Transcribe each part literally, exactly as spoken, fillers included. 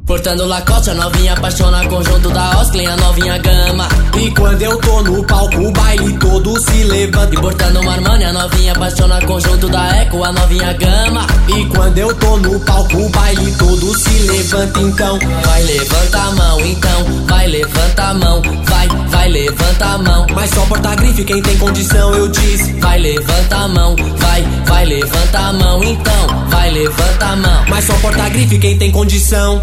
Portando Lacoste, a novinha apaixona conjunto da Osklen, a novinha gama. E quando eu tô no palco, o baile todo se levanta. E portando uma Armani, a novinha apaixona conjunto da Eco, a novinha gama. E quando eu tô no palco, o baile todo se levanta. Então vai, levanta a mão, então vai, levanta a mão. Vai, vai, levanta a mão. Mas só porta-grife quem tem condição, eu disse. Vai, levanta a mão, vai, vai, levanta a mão. Então vai, levanta a mão. Mas só porta-grife quem tem condição.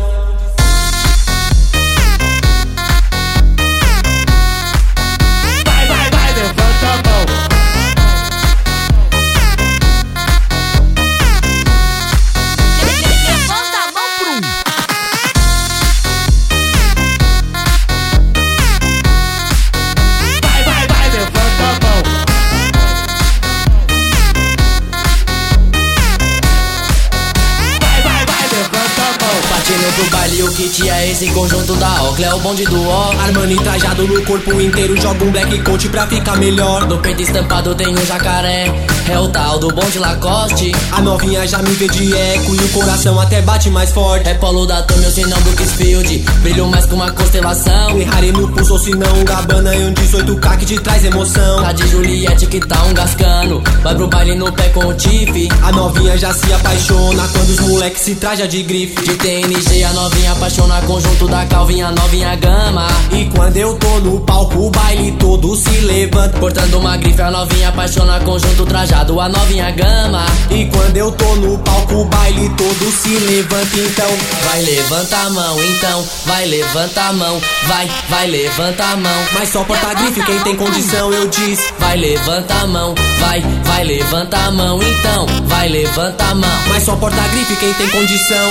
Partindo pro baile, o kit é esse conjunto da Osklen, é o bonde do O. Armani trajado no corpo inteiro, joga um black coat pra ficar melhor. No peito estampado tem um jacaré, é o tal do bonde Lacoste. A novinha já me vê de eco e o coração até bate mais forte. É polo da Tommy ou se não Brooksfield, brilho mais que uma constelação. Ferrari no pulso ou se não um Gabbana e um dezoito K que te traz emoção. Tá de Juliette que tá um gascano, vai pro baile no pé com o Tiff. A novinha já se apaixona quando os moleques se traja de grife. De T N G a novinha apaixona conjunto da Calvin, a novinha gama. E quando eu tô no palco, o baile todo se levanta. Portando uma grife, a novinha apaixona conjunto trajado, a novinha gama. E quando eu tô no palco, o baile todo se levanta. Então vai, levanta a mão, então vai, levanta a mão. Vai, vai, levanta a mão. Mas só porta-grife quem tem condição, eu disse. Vai, levanta a mão, vai, vai, levanta a mão. Então vai, levanta a mão. Mas só porta-grife quem tem condição.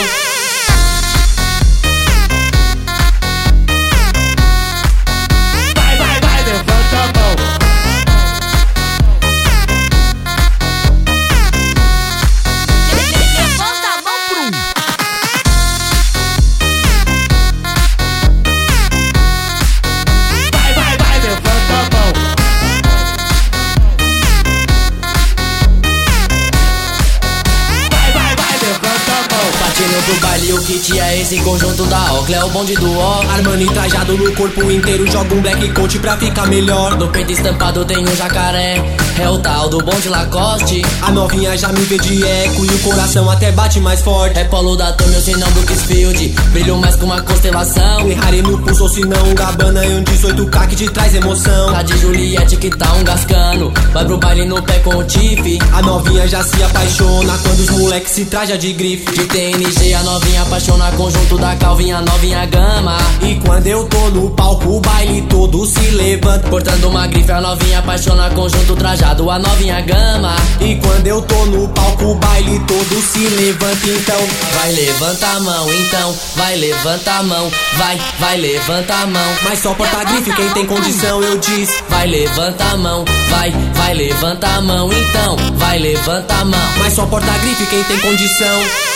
Partindo pro baile, o kit é esse conjunto da Osklen, é o bonde do O. Armani trajado no corpo inteiro, joga um black coat pra ficar melhor. No peito estampado tem um jacaré, é o tal do bonde Lacoste. A novinha já me vê de eco e o coração até bate mais forte. É polo da Tommy ou se não Brooksfield, brilho mais que uma constelação. Ferrari no pulso ou se não um Gabbana e um dezoito K que te traz emoção. Tá de Juliette que tá um gascano, vai pro baile no pé com o Tiff. A novinha já se apaixona quando os moleques se traja de grife. De T N G a novinha apaixona conjunto da Calvin, a novinha gama. E quando eu tô no palco, o baile todo se levanta. Portando uma grife, a novinha apaixona conjunto trajado, a novinha gama. E quando eu tô no palco, o baile todo se levanta. Então vai, levanta a mão, então vai, levanta a mão. Vai, vai, levanta a mão. Mas só porta-grife quem tem condição, eu disse. Vai, levanta a mão, vai, vai, levanta a mão. Então vai, levanta a mão. Mas só porta-grife quem tem condição.